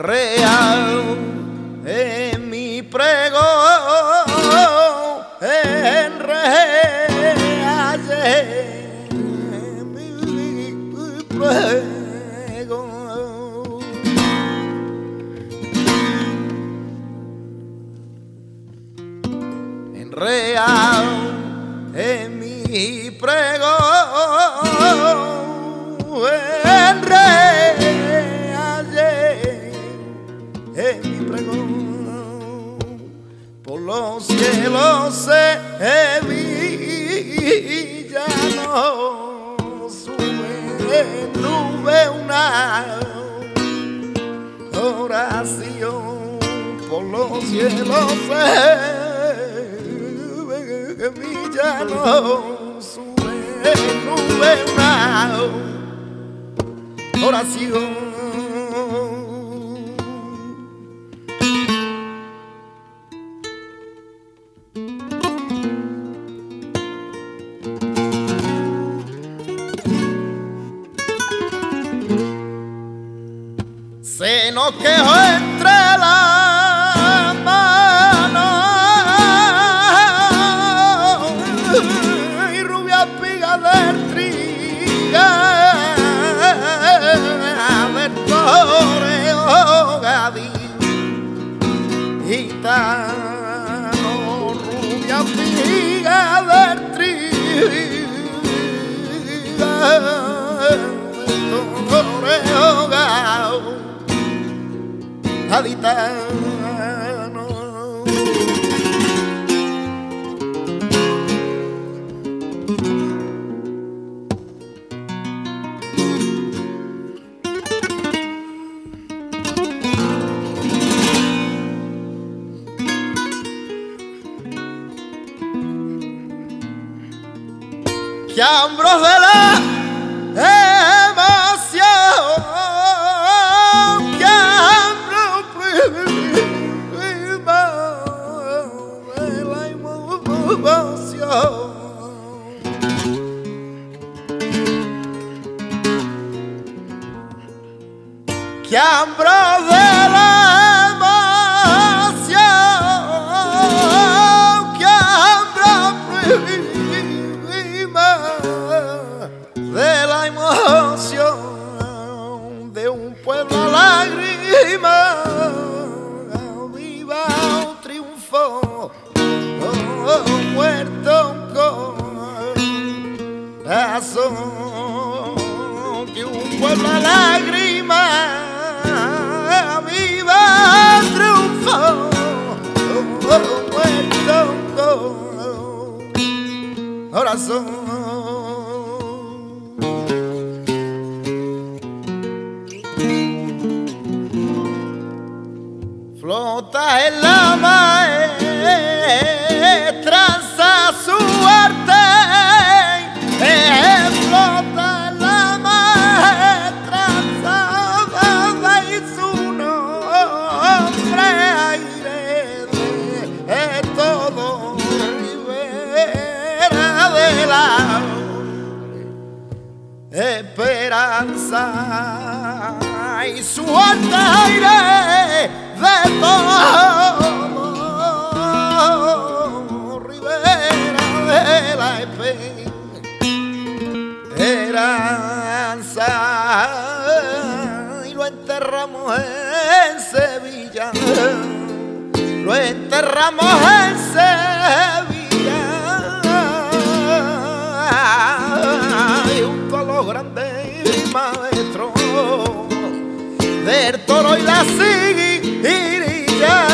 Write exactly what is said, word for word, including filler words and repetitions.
real en mi pregón, enreal en mi pregón. Enreal en mi pregón, enreal en mi pregón, por los cielos se villano, sube nube una oración, por los cielos se villano, sube nube una oración. Se nos quejó entre las manos y rubia espiga del trigal del toreo gaditano, rubia espiga del trigal del toreo gaditano. Que ambros de la emoción, que ambros prima de la emoción, que ambros de la emoción, que ambros prima de la emoción de un pueblo a lágrimas, viva un triunfo, oh, muerto un corazón, que un pueblo a lágrimas, viva un triunfo, oh, muerto un corazón. Flota en la maestranza su arte, eh, flota en la maestranza y su nombre aire de todo Ribera de la esperanza y su arte aire de todo Ribera de la esperanza, y lo enterramos en Sevilla, lo enterramos en Sevilla, y junto a los grandes maestros del toro y la siguirilla.